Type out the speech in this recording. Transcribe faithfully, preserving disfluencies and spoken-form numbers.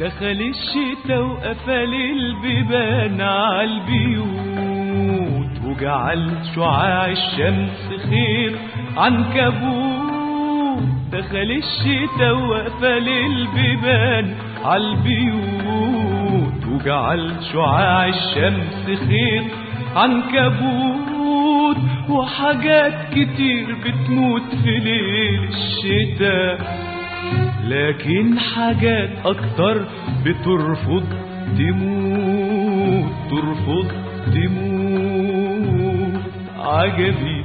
دخل الشتا وقفل البيبان عالبيوت، وجعل شعاع الشمس خير عنكبوت. دخل الشتا وقفل البيبان عالبيوت، وجعل شعاع الشمس خير عنكبوت. وحاجات كتير بتموت في ليل الشتا، لكن حاجات اكتر بترفض تموت، ترفض تموت. عجبي